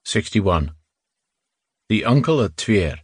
61. The Uncle at Tver.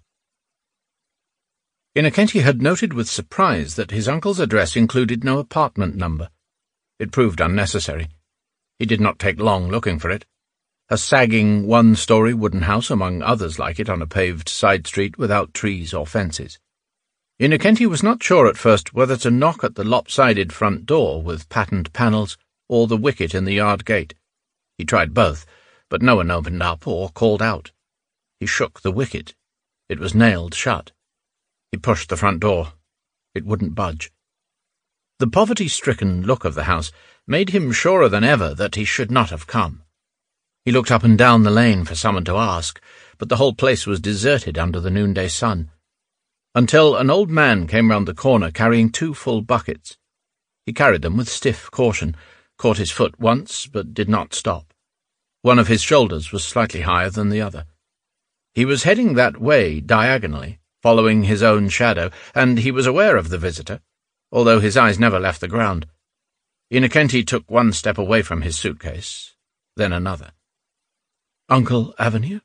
Innocenti had noted with surprise that his uncle's address included no apartment number. It proved unnecessary. He did not take long looking for it. A sagging one-story wooden house among others like it on a paved side street without trees or fences. Innocenti was not sure at first whether to knock at the lopsided front door with patterned panels or the wicket in the yard gate. He tried both, but no one opened up or called out. He shook the wicket. It was nailed shut. He pushed the front door. It wouldn't budge. The poverty-stricken look of the house made him surer than ever that he should not have come. He looked up and down the lane for someone to ask, but the whole place was deserted under the noonday sun, until an old man came round the corner carrying 2 full buckets. He carried them with stiff caution, caught his foot once, but did not stop. One of his shoulders was slightly higher than the other. He was heading that way diagonally, following his own shadow, and he was aware of the visitor, although his eyes never left the ground. Innocenti took 1 step away from his suitcase, then another. Uncle Avenir?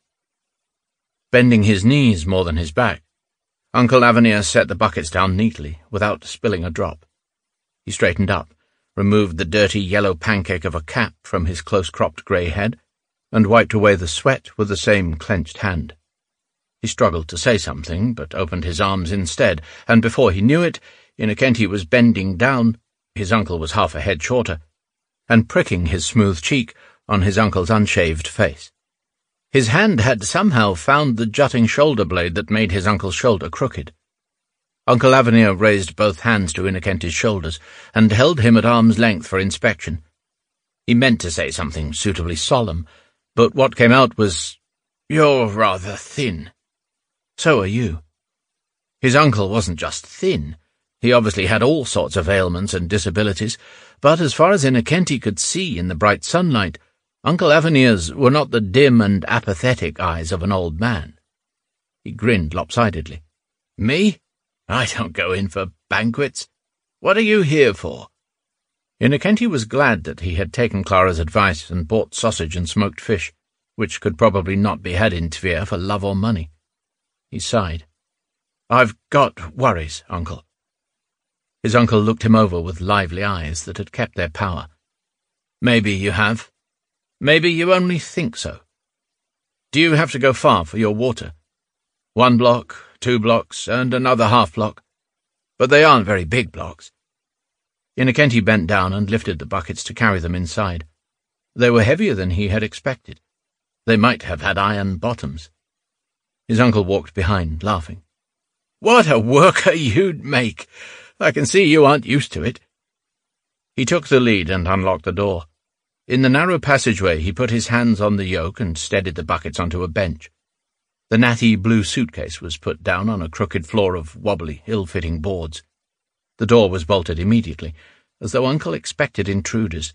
Bending his knees more than his back, Uncle Avenir set the buckets down neatly, without spilling a drop. He straightened up, removed the dirty yellow pancake of a cap from his close-cropped grey head, and wiped away the sweat with the same clenched hand. He struggled to say something, but opened his arms instead, and before he knew it, Innocenti was bending down, his uncle was half a head shorter, and pricking his smooth cheek on his uncle's unshaved face. His hand had somehow found the jutting shoulder blade that made his uncle's shoulder crooked. Uncle Avenir raised both hands to Innocenti's shoulders and held him at arm's length for inspection. He meant to say something suitably solemn, but what came out was, "You're rather thin." "So are you." His uncle wasn't just thin. He obviously had all sorts of ailments and disabilities, but as far as Innocenti could see in the bright sunlight, Uncle Avenir's were not the dim and apathetic eyes of an old man. He grinned lopsidedly. "Me? I don't go in for banquets. What are you here for?" Innocenti was glad that he had taken Clara's advice and bought sausage and smoked fish, which could probably not be had in Tver for love or money. He sighed. "I've got worries, Uncle." His uncle looked him over with lively eyes that had kept their power. "Maybe you have. Maybe you only think so. Do you have to go far for your water? 1 block, 2 blocks, and another half block. But they aren't very big blocks." Innocenti bent down and lifted the buckets to carry them inside. They were heavier than he had expected. They might have had iron bottoms. His uncle walked behind, laughing. "What a worker you'd make! I can see you aren't used to it." He took the lead and unlocked the door. In the narrow passageway he put his hands on the yoke and steadied the buckets onto a bench. The natty blue suitcase was put down on a crooked floor of wobbly, ill-fitting boards. The door was bolted immediately, as though Uncle expected intruders.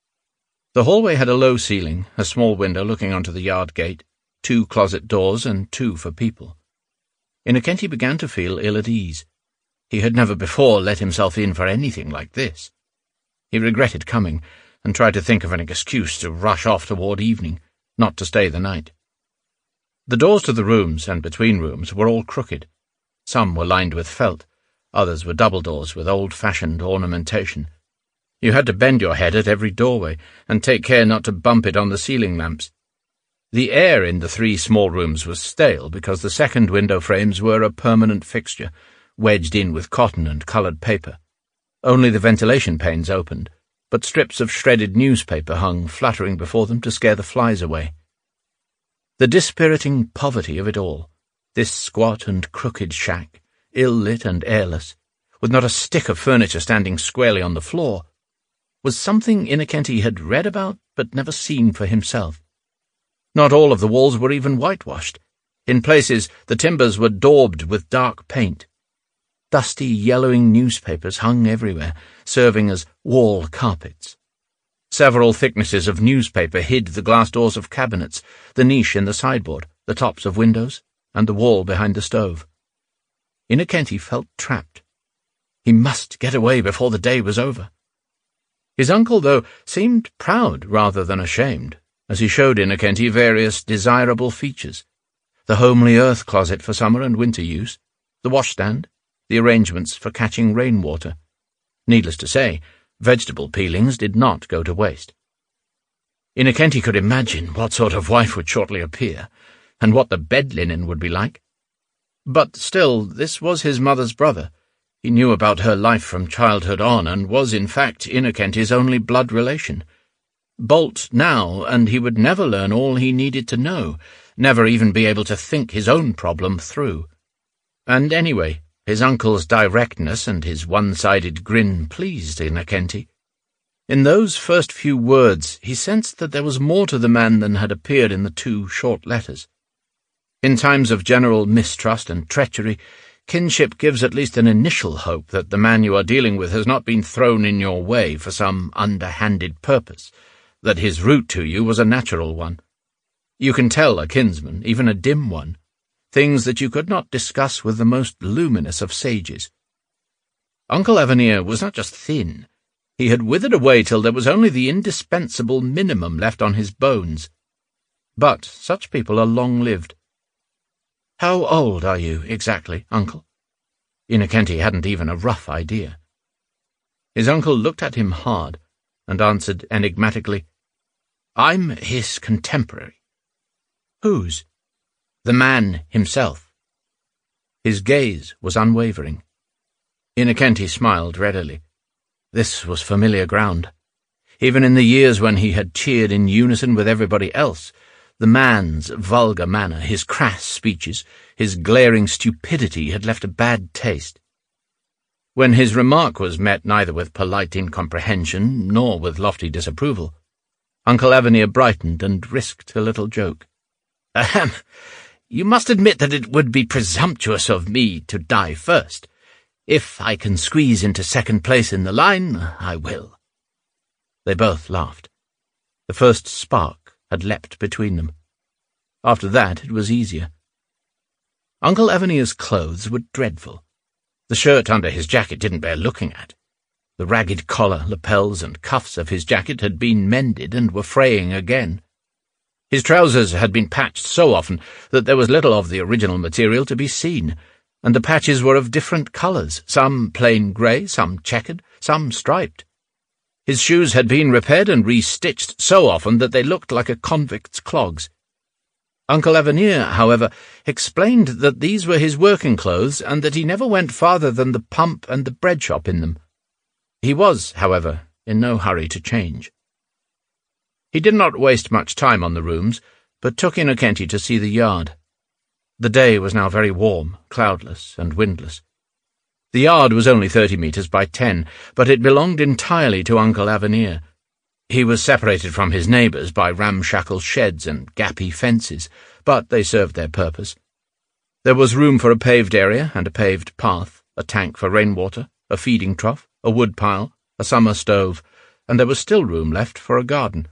The hallway had a low ceiling, a small window looking onto the yard gate, 2 closet doors and 2 for people. Innocenti began to feel ill at ease. He had never before let himself in for anything like this. He regretted coming, and tried to think of an excuse to rush off toward evening, not to stay the night. The doors to the rooms and between rooms were all crooked. Some were lined with felt, others were double doors with old-fashioned ornamentation. You had to bend your head at every doorway, and take care not to bump it on the ceiling lamps. The air in the 3 small rooms was stale because the second window frames were a permanent fixture, wedged in with cotton and coloured paper. Only the ventilation panes opened, but strips of shredded newspaper hung fluttering before them to scare the flies away. The dispiriting poverty of it all, this squat and crooked shack, ill-lit and airless, with not a stick of furniture standing squarely on the floor, was something Innocenti had read about but never seen for himself. Not all of the walls were even whitewashed. In places the timbers were daubed with dark paint. Dusty, yellowing newspapers hung everywhere, serving as wall carpets. Several thicknesses of newspaper hid the glass doors of cabinets, the niche in the sideboard, the tops of windows, and the wall behind the stove. Innocenti felt trapped. He must get away before the day was over. His uncle, though, seemed proud rather than ashamed, as he showed Innocenty various desirable features: the homely earth closet for summer and winter use, the washstand, the arrangements for catching rainwater. Needless to say, vegetable peelings did not go to waste. Innocenty could imagine what sort of wife would shortly appear, and what the bed linen would be like. But still, this was his mother's brother. He knew about her life from childhood on, and was in fact Innocenty's only blood relation. Bolt now, and he would never learn all he needed to know, never even be able to think his own problem through. And anyway, his uncle's directness and his one-sided grin pleased Innocenty. In those first few words he sensed that there was more to the man than had appeared in the 2 short letters. In times of general mistrust and treachery, kinship gives at least an initial hope that the man you are dealing with has not been thrown in your way for some underhanded purpose, that his route to you was a natural one. You can tell a kinsman, even a dim one, things that you could not discuss with the most luminous of sages. Uncle Avenir was not just thin. He had withered away till there was only the indispensable minimum left on his bones. But such people are long-lived. "How old are you, exactly, Uncle?" Innocenty hadn't even a rough idea. His uncle looked at him hard, and answered enigmatically, "I'm his contemporary." "Whose?" "The man himself." His gaze was unwavering. Innocenty smiled readily. This was familiar ground. Even in the years when he had cheered in unison with everybody else, the man's vulgar manner, his crass speeches, his glaring stupidity had left a bad taste. When his remark was met neither with polite incomprehension nor with lofty disapproval, Uncle Avenir brightened and risked a little joke. "Ahem! You must admit that it would be presumptuous of me to die first. If I can squeeze into second place in the line, I will." They both laughed. The first spark had leapt between them. After that it was easier. Uncle Avenir's clothes were dreadful. The shirt under his jacket didn't bear looking at. The ragged collar, lapels, and cuffs of his jacket had been mended and were fraying again. His trousers had been patched so often that there was little of the original material to be seen, and the patches were of different colours, some plain grey, some checkered, some striped. His shoes had been repaired and re-stitched so often that they looked like a convict's clogs. Uncle Avenir, however, explained that these were his working clothes and that he never went farther than the pump and the bread shop in them. He was, however, in no hurry to change. He did not waste much time on the rooms, but took Innocenty to see the yard. The day was now very warm, cloudless, and windless. The yard was only 30 metres by 10, but it belonged entirely to Uncle Avenir. He was separated from his neighbours by ramshackle sheds and gappy fences, but they served their purpose. There was room for a paved area and a paved path, a tank for rainwater, a feeding trough, a wood pile, a summer stove, and there was still room left for a garden.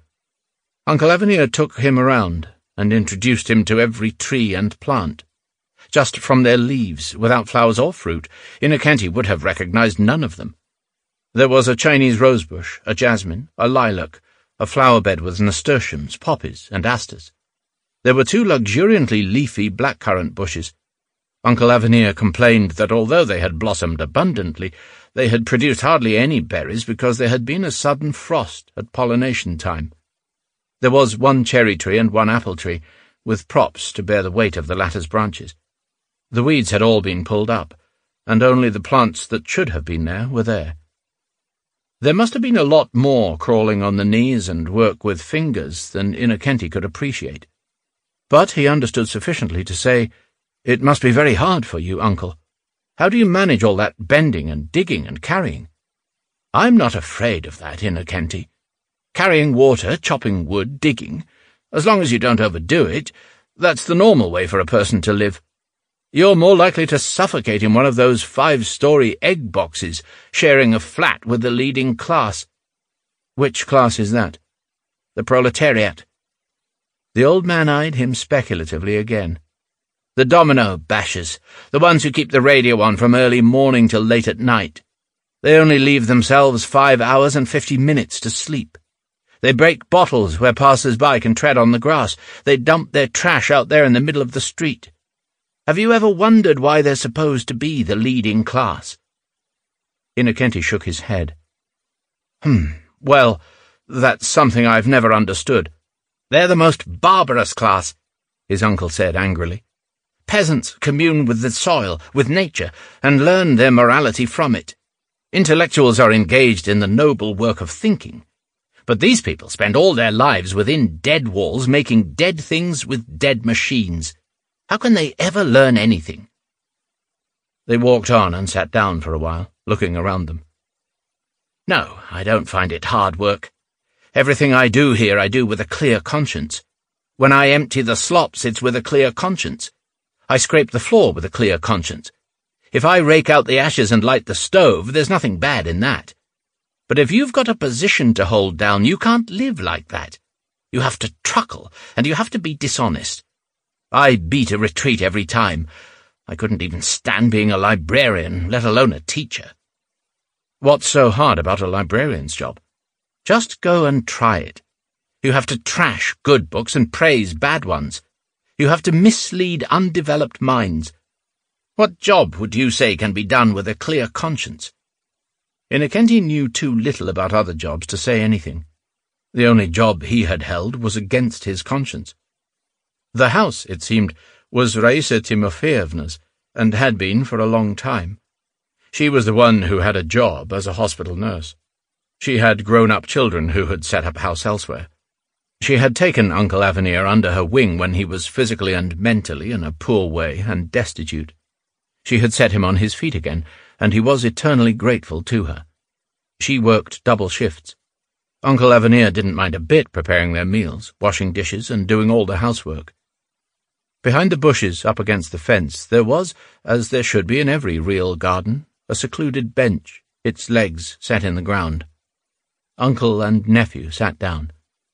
Uncle Avenir took him around and introduced him to every tree and plant. Just from their leaves, without flowers or fruit, Innocenty would have recognized none of them. There was a Chinese rosebush, a jasmine, a lilac, a flower-bed with nasturtiums, poppies, and asters. There were 2 luxuriantly leafy blackcurrant bushes. Uncle Avenir complained that although they had blossomed abundantly, they had produced hardly any berries because there had been a sudden frost at pollination time. There was 1 cherry tree and 1 apple tree, with props to bear the weight of the latter's branches. The weeds had all been pulled up, and only the plants that should have been there were there. There must have been a lot more crawling on the knees and work with fingers than Innocenty could appreciate. But he understood sufficiently to say, "It must be very hard for you, Uncle. How do you manage all that bending and digging and carrying?" "I'm not afraid of that, Innocenty. Carrying water, chopping wood, digging, as long as you don't overdo it, that's the normal way for a person to live. You're more likely to suffocate in one of those 5-story egg boxes, sharing a flat with the leading class." "Which class is that?" "The proletariat." The old man eyed him speculatively again. "The domino bashers, the ones who keep the radio on from early morning till late at night. They only leave themselves 5 hours and 50 minutes to sleep. They break bottles where passers-by can tread on the grass. They dump their trash out there in the middle of the street. Have you ever wondered why they're supposed to be the leading class?" Innocenti shook his head. Well, that's something I've never understood. They're the most barbarous class," his uncle said angrily. "Peasants commune with the soil, with nature, and learn their morality from it. Intellectuals are engaged in the noble work of thinking. But these people spend all their lives within dead walls, making dead things with dead machines. How can they ever learn anything?" They walked on and sat down for a while, looking around them. "No, I don't find it hard work. Everything I do here I do with a clear conscience. When I empty the slops, it's with a clear conscience. I scrape the floor with a clear conscience. If I rake out the ashes and light the stove, there's nothing bad in that. But if you've got a position to hold down, you can't live like that. You have to truckle, and you have to be dishonest. I beat a retreat every time. I couldn't even stand being a librarian, let alone a teacher." "What's so hard about a librarian's job?" "Just go and try it. You have to trash good books and praise bad ones. You have to mislead undeveloped minds. What job would you say can be done with a clear conscience?" Innocenti knew too little about other jobs to say anything. The only job he had held was against his conscience. The house, it seemed, was Raisa Timofeevna's, and had been for a long time. She was the one who had a job as a hospital nurse. She had grown-up children who had set up house elsewhere. She had taken Uncle Avenir under her wing when he was physically and mentally in a poor way and destitute. She had set him on his feet again, and he was eternally grateful to her. She worked double shifts. Uncle Avenir didn't mind a bit preparing their meals, washing dishes, and doing all the housework. Behind the bushes up against the fence there was, as there should be in every real garden, a secluded bench, its legs set in the ground. Uncle and nephew sat down.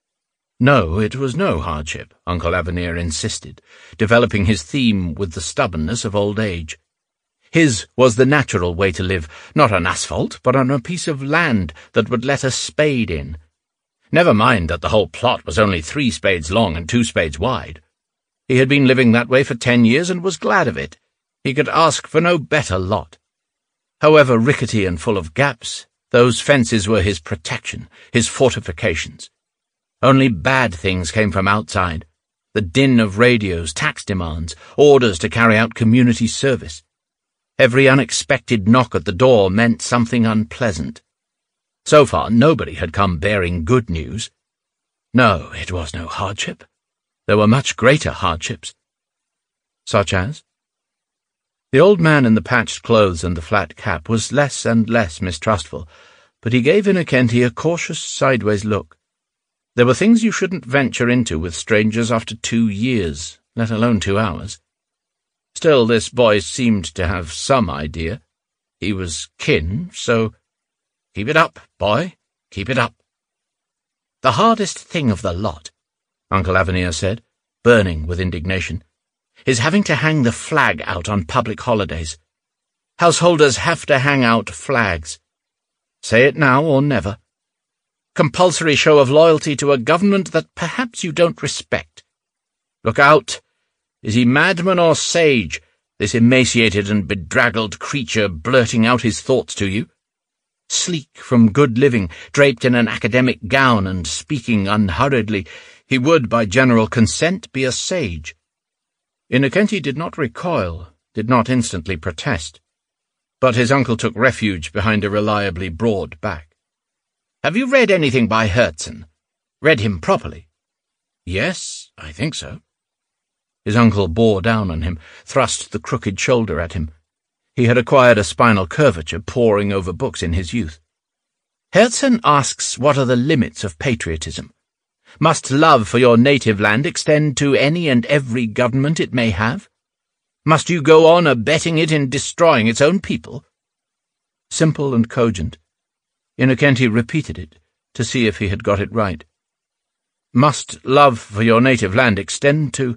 No, it was no hardship, Uncle Avenir insisted, developing his theme with the stubbornness of old age. His was the natural way to live, not on asphalt, but on a piece of land that would let a spade in. Never mind that the whole plot was only 3 spades long and 2 spades wide. He had been living that way for 10 years and was glad of it. He could ask for no better lot. However rickety and full of gaps, those fences were his protection, his fortifications. Only bad things came from outside. The din of radios, tax demands, orders to carry out community service. Every unexpected knock at the door meant something unpleasant. So far, nobody had come bearing good news. No, it was no hardship. There were much greater hardships. Such as? The old man in the patched clothes and the flat cap was less and less mistrustful, but he gave Innocenti a cautious sideways look. There were things you shouldn't venture into with strangers after 2 years, let alone 2 hours. Still, this boy seemed to have some idea. He was kin, so— "Keep it up, boy, keep it up." "The hardest thing of the lot," Uncle Avenir said, burning with indignation, "is having to hang the flag out on public holidays. Householders have to hang out flags. Say it now or never. Compulsory show of loyalty to a government that perhaps you don't respect. Look out! Is he madman or sage, this emaciated and bedraggled creature blurting out his thoughts to you? Sleek from good living, draped in an academic gown and speaking unhurriedly, he would, by general consent, be a sage." Innocenti did not recoil, did not instantly protest. But his uncle took refuge behind a reliably broad back. "Have you read anything by Herzen? Read him properly?" "Yes, I think so." His uncle bore down on him, thrust the crooked shoulder at him. He had acquired a spinal curvature poring over books in his youth. "Herzen asks what are the limits of patriotism. Must love for your native land extend to any and every government it may have? Must you go on abetting it in destroying its own people?" Simple and cogent, Innocenti repeated it to see if he had got it right. "Must love for your native land extend to—"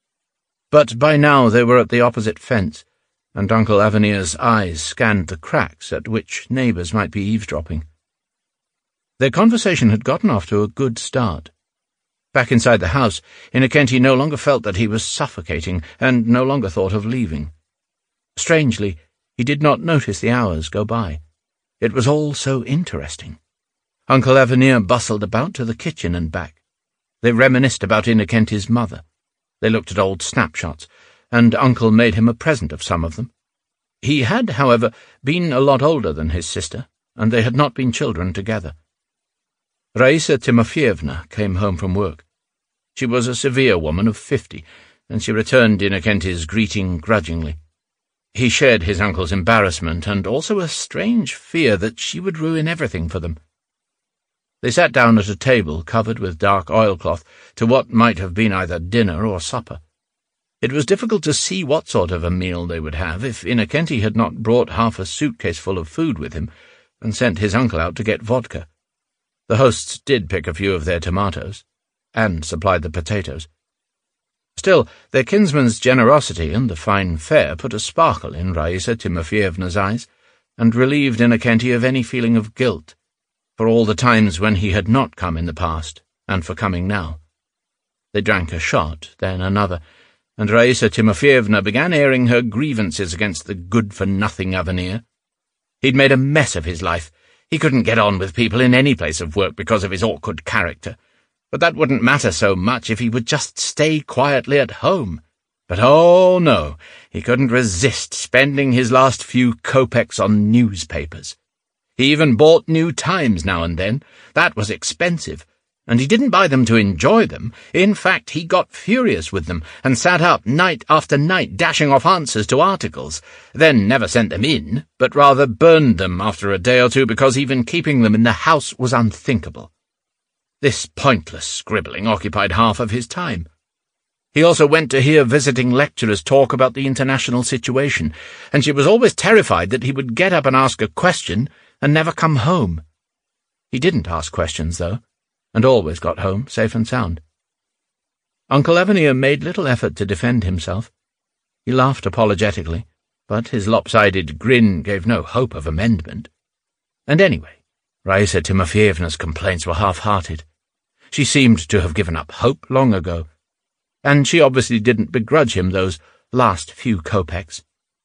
But by now they were at the opposite fence, and Uncle Avenir's eyes scanned the cracks at which neighbours might be eavesdropping. Their conversation had gotten off to a good start. Back inside the house, Innocenti no longer felt that he was suffocating, and no longer thought of leaving. Strangely, he did not notice the hours go by. It was all so interesting. Uncle Avenir bustled about to the kitchen and back. They reminisced about Innocenti's mother. They looked at old snapshots, and Uncle made him a present of some of them. He had, however, been a lot older than his sister, and they had not been children together. Raisa Timofeevna came home from work. She was a severe woman of 50, and she returned Innocenti's greeting grudgingly. He shared his uncle's embarrassment, and also a strange fear that she would ruin everything for them. They sat down at a table covered with dark oilcloth to what might have been either dinner or supper. It was difficult to see what sort of a meal they would have if Innocenti had not brought half a suitcase full of food with him and sent his uncle out to get vodka. The hosts did pick a few of their tomatoes, and supplied the potatoes. Still, their kinsman's generosity and the fine fare put a sparkle in Raisa Timofeevna's eyes, and relieved Innocenti of any feeling of guilt, for all the times when he had not come in the past, and for coming now. They drank a shot, then another, and Raisa Timofeevna began airing her grievances against the good-for-nothing Avenir. He'd made a mess of his life. He couldn't get on with people in any place of work because of his awkward character. But that wouldn't matter so much if he would just stay quietly at home. But oh no, he couldn't resist spending his last few kopecks on newspapers. He even bought New Times now and then. That was expensive, and he didn't buy them to enjoy them. In fact, he got furious with them and sat up night after night dashing off answers to articles, then never sent them in, but rather burned them after a day or two because even keeping them in the house was unthinkable. This pointless scribbling occupied half of his time. He also went to hear visiting lecturers talk about the international situation, and she was always terrified that he would get up and ask a question and never come home. He didn't ask questions, though, and always got home safe and sound. Uncle Avenir made little effort to defend himself. He laughed apologetically, but his lopsided grin gave no hope of amendment. And anyway, Raisa Timofeevna's complaints were half-hearted. She seemed to have given up hope long ago, and she obviously didn't begrudge him those last few kopecks.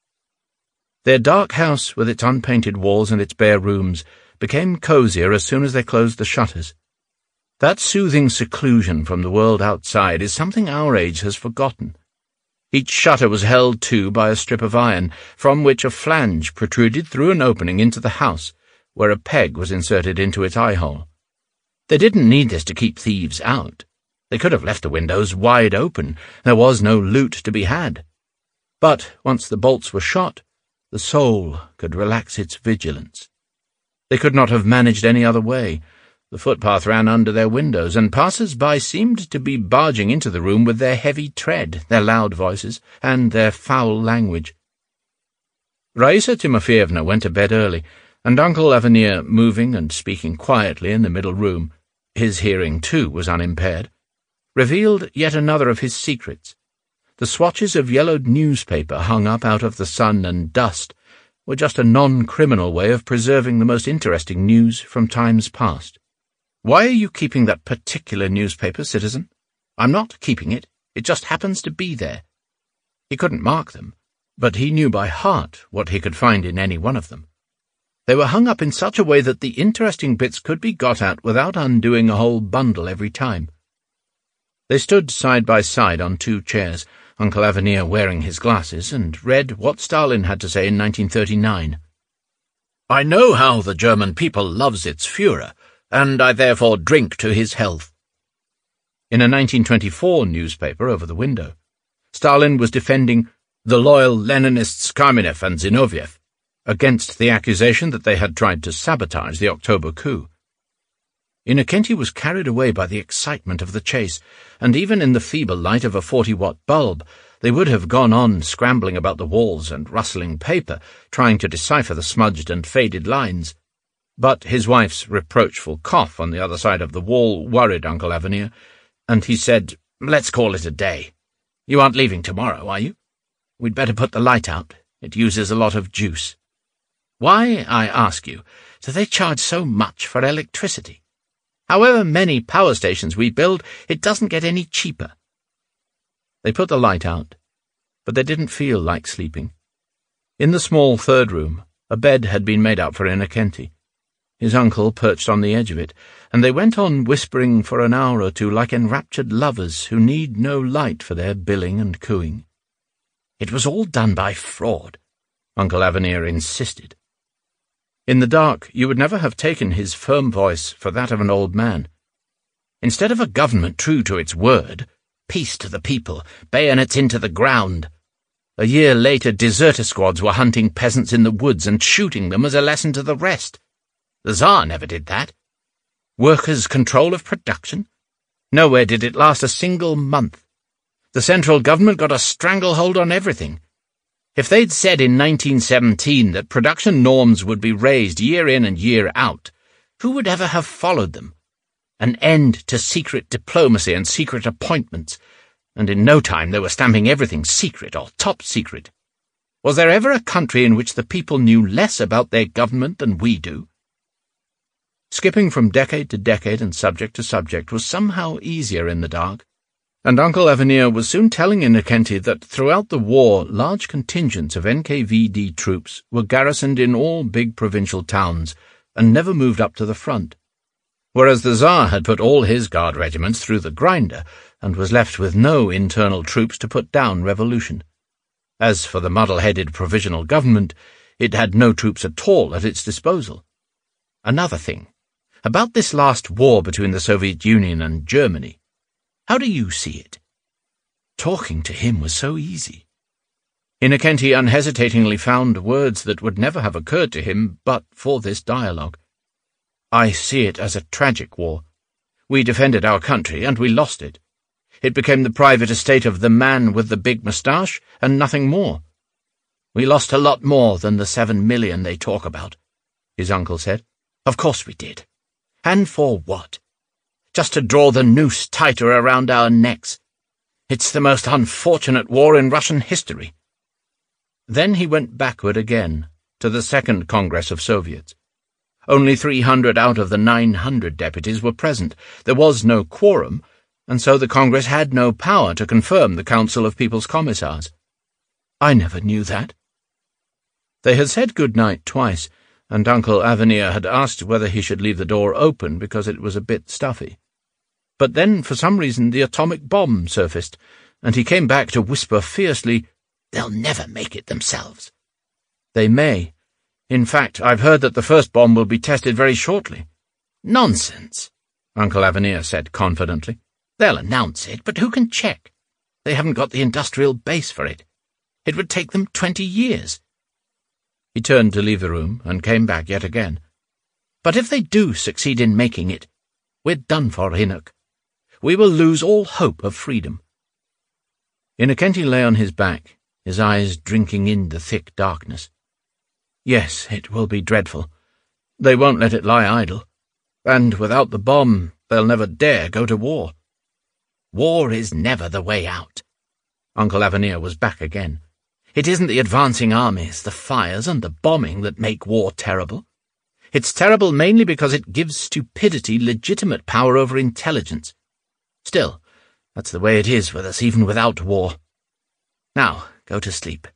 Their dark house, with its unpainted walls and its bare rooms, became cosier as soon as they closed the shutters. That soothing seclusion from the world outside is something our age has forgotten. Each shutter was held to by a strip of iron, from which a flange protruded through an opening into the house, where a peg was inserted into its eye-hole. They didn't need this to keep thieves out. They could have left the windows wide open. There was no loot to be had. But once the bolts were shot, the soul could relax its vigilance. They could not have managed any other way. The footpath ran under their windows, and passers-by seemed to be barging into the room with their heavy tread, their loud voices, and their foul language. Raisa Timofeevna went to bed early, and Uncle Avenir, moving and speaking quietly in the middle room, his hearing too was unimpaired, revealed yet another of his secrets. The swatches of yellowed newspaper hung up out of the sun and dust were just a non-criminal way of preserving the most interesting news from times past. "Why are you keeping that particular newspaper, citizen?" "I'm not keeping it. It just happens to be there." He couldn't mark them, but he knew by heart what he could find in any one of them. They were hung up in such a way that the interesting bits could be got at without undoing a whole bundle every time. They stood side by side on two chairs, Uncle Avenir wearing his glasses, and read what Stalin had to say in 1939. "I know how the German people loves its Führer, and I therefore drink to his health." In a 1924 newspaper over the window, Stalin was defending the loyal Leninists Kamenev and Zinoviev against the accusation that they had tried to sabotage the October coup. Innocenti was carried away by the excitement of the chase, and even in the feeble light of a 40-watt bulb, they would have gone on scrambling about the walls and rustling paper, trying to decipher the smudged and faded lines. But his wife's reproachful cough on the other side of the wall worried Uncle Avenir, and he said, "Let's call it a day. You aren't leaving tomorrow, are you? We'd better put the light out. It uses a lot of juice. Why, I ask you, do they charge so much for electricity?" However many power stations we build, it doesn't get any cheaper." They put the light out, but they didn't feel like sleeping. In the small third room, a bed had been made up for Innocenti. His uncle perched on the edge of it, and they went on whispering for an hour or two like enraptured lovers who need no light for their billing and cooing. It was all done by fraud, Uncle Avenir insisted. In the dark, you would never have taken his firm voice for that of an old man. Instead of a government true to its word, peace to the people, bayonets into the ground. A year later, deserter squads were hunting peasants in the woods and shooting them as a lesson to the rest. The Tsar never did that. Workers' control of production? Nowhere did it last a single month. The central government got a stranglehold on everything. If they'd said in 1917 that production norms would be raised year in and year out, who would ever have followed them? An end to secret diplomacy and secret appointments, and in no time they were stamping everything secret or top secret. Was there ever a country in which the people knew less about their government than we do? Skipping from decade to decade and subject to subject was somehow easier in the dark, and Uncle Avenir was soon telling Innocenti that throughout the war large contingents of NKVD troops were garrisoned in all big provincial towns and never moved up to the front, whereas the Tsar had put all his guard regiments through the grinder and was left with no internal troops to put down revolution. As for the muddle-headed provisional government, it had no troops at all at its disposal. Another thing, about this last war between the Soviet Union and Germany, how do you see it? Talking to him was so easy. Innocenti unhesitatingly found words that would never have occurred to him but for this dialogue. "I see it as a tragic war. We defended our country, and we lost it. It became the private estate of the man with the big moustache, and nothing more. We lost a lot more than the 7 million they talk about," his uncle said. "Of course we did. And for what? Just to draw the noose tighter around our necks. It's the most unfortunate war in Russian history." Then he went backward again, to the Second Congress of Soviets. Only 300 out of the 900 deputies were present. There was no quorum, and so the Congress had no power to confirm the Council of People's Commissars. "I never knew that." They had said good night twice, and Uncle Avenir had asked whether he should leave the door open because it was a bit stuffy. But then, for some reason, the atomic bomb surfaced, and he came back to whisper fiercely, "They'll never make it themselves." "They may. In fact, I've heard that the first bomb will be tested very shortly." "Nonsense," Uncle Avenir said confidently. "They'll announce it, but who can check? They haven't got the industrial base for it. It would take them 20 years. He turned to leave the room and came back yet again. "But if they do succeed in making it, we're done for, Enoch. We will lose all hope of freedom." Innocenti lay on his back, his eyes drinking in the thick darkness. "Yes, it will be dreadful. They won't let it lie idle. And without the bomb, they'll never dare go to war." "War is never the way out." Uncle Avenir was back again. "It isn't the advancing armies, the fires, and the bombing that make war terrible. It's terrible mainly because it gives stupidity legitimate power over intelligence. Still, that's the way it is with us even without war. Now, go to sleep."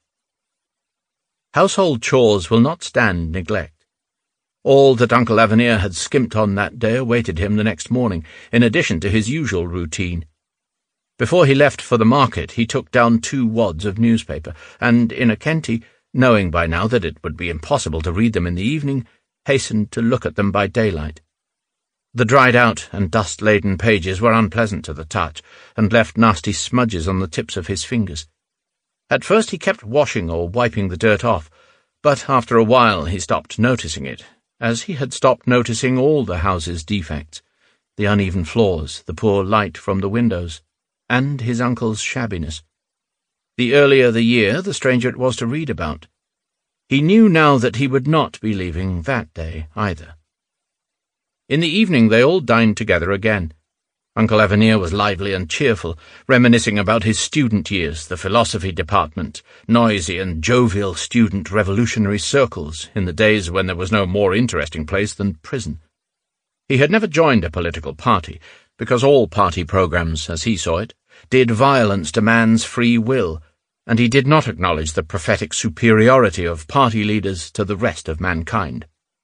Household chores will not stand neglect. All that Uncle Avenir had skimped on that day awaited him the next morning, in addition to his usual routine. Before he left for the market, he took down 2 wads of newspaper, and Innocenti, knowing by now that it would be impossible to read them in the evening, hastened to look at them by daylight. The dried-out and dust-laden pages were unpleasant to the touch, and left nasty smudges on the tips of his fingers. At first he kept washing or wiping the dirt off, but after a while he stopped noticing it, as he had stopped noticing all the house's defects, the uneven floors, the poor light from the windows, and his uncle's shabbiness. The earlier the year, the stranger it was to read about. He knew now that he would not be leaving that day either. In the evening they all dined together again. Uncle Avenir was lively and cheerful, reminiscing about his student years, the philosophy department, noisy and jovial student revolutionary circles in the days when there was no more interesting place than prison. He had never joined a political party, because all party programs, as he saw it, did violence to man's free will, and he did not acknowledge the prophetic superiority of party leaders to the rest of mankind.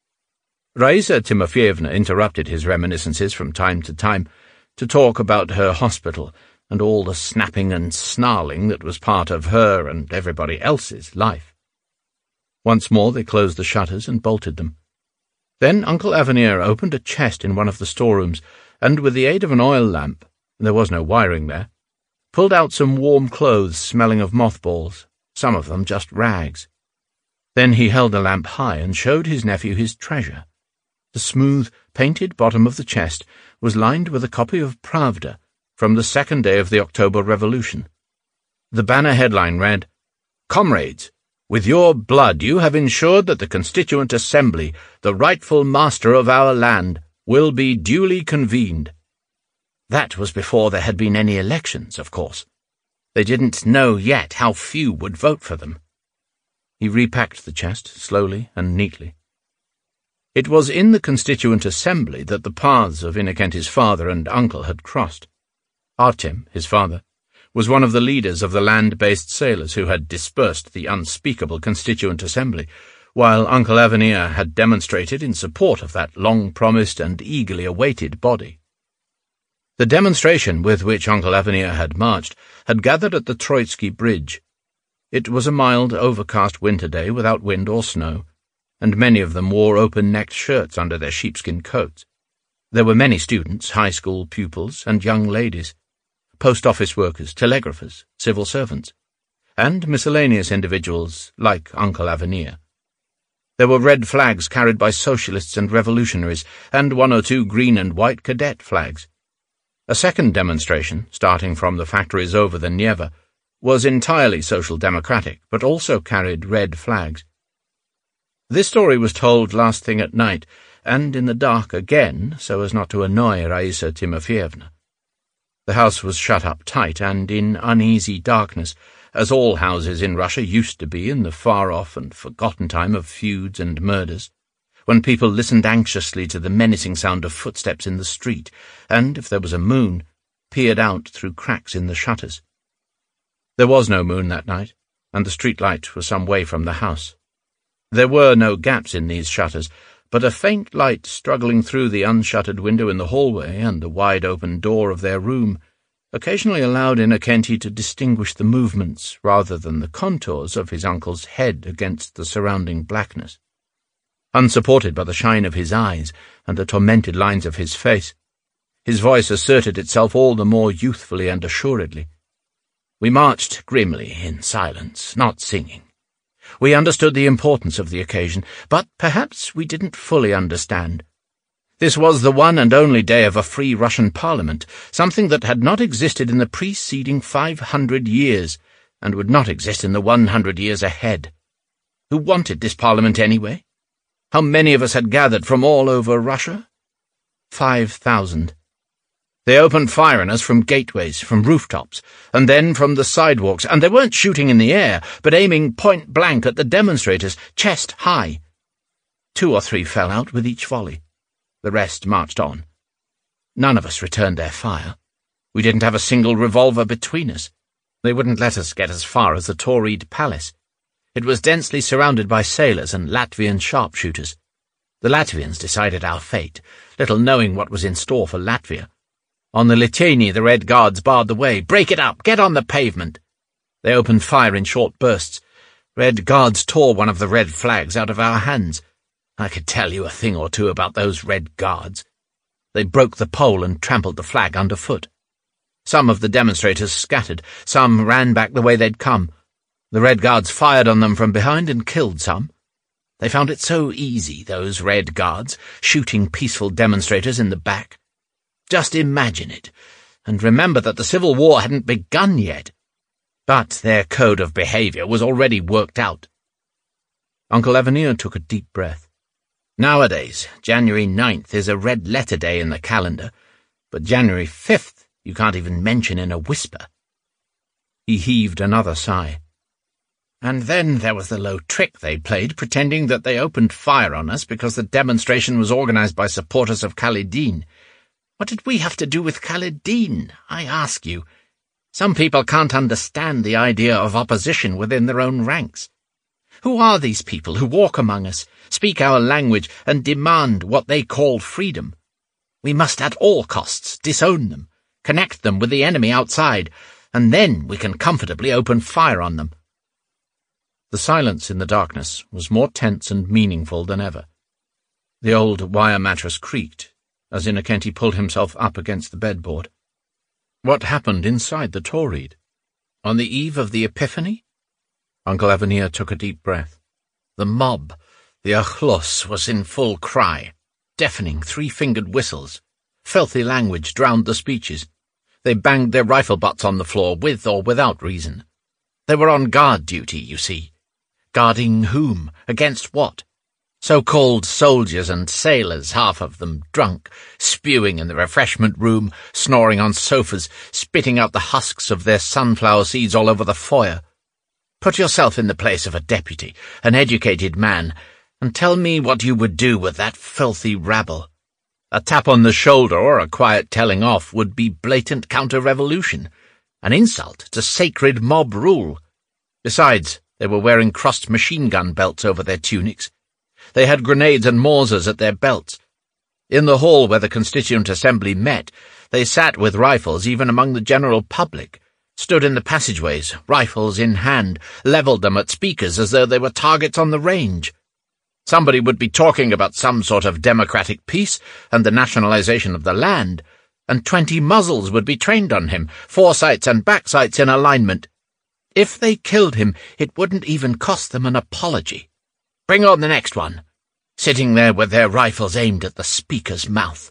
Raisa Timofeevna interrupted his reminiscences from time to time to talk about her hospital and all the snapping and snarling that was part of her and everybody else's life. Once more they closed the shutters and bolted them. Then Uncle Avenir opened a chest in one of the storerooms, and with the aid of an oil lamp, there was no wiring there, pulled out some warm clothes smelling of mothballs, some of them just rags. Then he held the lamp high and showed his nephew his treasure. The smooth, painted bottom of the chest was lined with a copy of Pravda from the second day of the October Revolution. The banner headline read, "Comrades, with your blood you have ensured that the Constituent Assembly, the rightful master of our land, will be duly convened." That was before there had been any elections, of course. They didn't know yet how few would vote for them. He repacked the chest slowly and neatly. It was in the Constituent Assembly that the paths of Innocenti's father and uncle had crossed. Artem, his father, was one of the leaders of the land-based sailors who had dispersed the unspeakable Constituent Assembly, while Uncle Avenir had demonstrated in support of that long-promised and eagerly awaited body. The demonstration with which Uncle Avenir had marched had gathered at the Troitsky Bridge. It was a mild, overcast winter day without wind or snow, and many of them wore open-necked shirts under their sheepskin coats. There were many students, high school pupils, and young ladies, post office workers, telegraphers, civil servants, and miscellaneous individuals like Uncle Avenir. There were red flags carried by socialists and revolutionaries, and one or two green and white cadet flags. A second demonstration, starting from the factories over the Neva, was entirely social democratic, but also carried red flags. This story was told last thing at night, and in the dark again, so as not to annoy Raisa Timofeevna. The house was shut up tight and in uneasy darkness, as all houses in Russia used to be in the far-off and forgotten time of feuds and murders, when people listened anxiously to the menacing sound of footsteps in the street, and, if there was a moon, peered out through cracks in the shutters. There was no moon that night, and the street-light was some way from the house. There were no gaps in these shutters, but a faint light struggling through the unshuttered window in the hallway and the wide-open door of their room occasionally allowed Innocenti to distinguish the movements rather than the contours of his uncle's head against the surrounding blackness. Unsupported by the shine of his eyes and the tormented lines of his face, his voice asserted itself all the more youthfully and assuredly. We marched grimly in silence, not singing. We understood the importance of the occasion, but perhaps we didn't fully understand. This was the one and only day of a free Russian parliament, something that had not existed in the preceding 500 years, and would not exist in the 100 years ahead. Who wanted this parliament anyway? How many of us had gathered from all over Russia? 5,000. They opened fire on us from gateways, from rooftops, and then from the sidewalks, and they weren't shooting in the air, but aiming point-blank at the demonstrators, chest high. 2 or 3 fell out with each volley. The rest marched on. None of us returned their fire. We didn't have a single revolver between us. They wouldn't let us get as far as the Tauride Palace. It was densely surrounded by sailors and Latvian sharpshooters. The Latvians decided our fate, little knowing what was in store for Latvia. On the Liteyny, the Red Guards barred the way. "Break it up! Get on the pavement!" They opened fire in short bursts. Red Guards tore one of the red flags out of our hands. I could tell you a thing or two about those Red Guards. They broke the pole and trampled the flag underfoot. Some of the demonstrators scattered. Some ran back the way they'd come. The Red Guards fired on them from behind and killed some. They found it so easy, those Red Guards, shooting peaceful demonstrators in the back. Just imagine it, and remember that the Civil War hadn't begun yet. But their code of behavior was already worked out. Uncle Avenir took a deep breath. Nowadays, January 9th is a red-letter day in the calendar, but January 5th you can't even mention in a whisper. He heaved another sigh. And then there was the low trick they played, pretending that they opened fire on us because the demonstration was organized by supporters of Khalidin. What did we have to do with Khalidin, I ask you? Some people can't understand the idea of opposition within their own ranks. Who are these people who walk among us, speak our language, and demand what they call freedom? We must at all costs disown them, connect them with the enemy outside, and then we can comfortably open fire on them. The silence in the darkness was more tense and meaningful than ever. The old wire mattress creaked as Innocenti pulled himself up against the bedboard. What happened inside the Tauride? On the eve of the Epiphany? Uncle Avenir took a deep breath. The mob, the Achlos, was in full cry. Deafening three-fingered whistles. Filthy language drowned the speeches. They banged their rifle butts on the floor with or without reason. They were on guard duty, you see. Guarding whom? Against what? So-called soldiers and sailors, half of them drunk, spewing in the refreshment room, snoring on sofas, spitting out the husks of their sunflower seeds all over the foyer. Put yourself in the place of a deputy, an educated man, and tell me what you would do with that filthy rabble. A tap on the shoulder or a quiet telling off would be blatant counter-revolution, an insult to sacred mob rule. Besides, they were wearing crossed machine-gun belts over their tunics. They had grenades and Mausers at their belts. In the hall where the Constituent Assembly met, they sat with rifles even among the general public, stood in the passageways, rifles in hand, levelled them at speakers as though they were targets on the range. Somebody would be talking about some sort of democratic peace and the nationalization of the land, and 20 muzzles would be trained on him, foresights and backsights in alignment. If they killed him, it wouldn't even cost them an apology. Bring on the next one, sitting there with their rifles aimed at the speaker's mouth.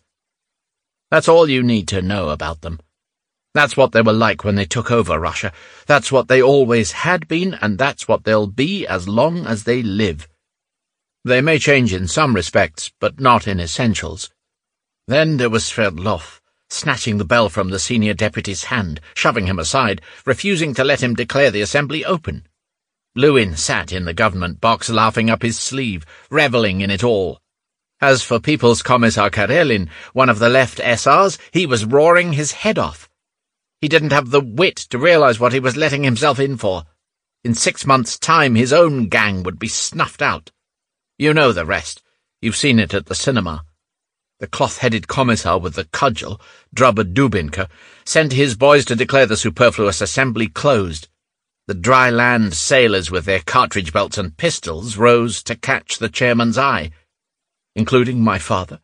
That's all you need to know about them. That's what they were like when they took over Russia. That's what they always had been, and that's what they'll be as long as they live. They may change in some respects, but not in essentials. Then there was Sverdlov, snatching the bell from the senior deputy's hand, shoving him aside, refusing to let him declare the assembly open. Lewin sat in the government box laughing up his sleeve, revelling in it all. As for People's Commissar Karelin, one of the left SRs, he was roaring his head off. He didn't have the wit to realize what he was letting himself in for. In 6 months' time his own gang would be snuffed out. You know the rest. You've seen it at the cinema. The cloth-headed commissar with the cudgel, Drubba Dubinka, sent his boys to declare the superfluous assembly closed. The dry land sailors with their cartridge belts and pistols rose to catch the chairman's eye. Including my father?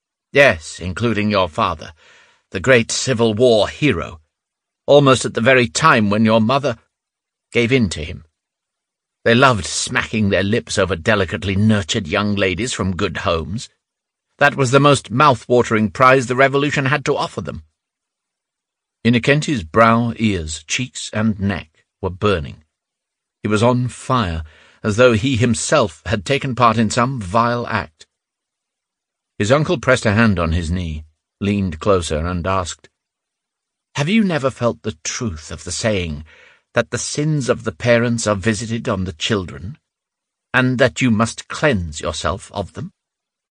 Yes, including your father, the great Civil War hero, almost at the very time when your mother gave in to him. They loved smacking their lips over delicately nurtured young ladies from good homes. That was the most mouth-watering prize the revolution had to offer them. Innocenti's brow, ears, cheeks, and neck were burning. He was on fire, as though he himself had taken part in some vile act. His uncle pressed a hand on his knee, leaned closer, and asked, "Have you never felt the truth of the saying that the sins of the parents are visited on the children, and that you must cleanse yourself of them?"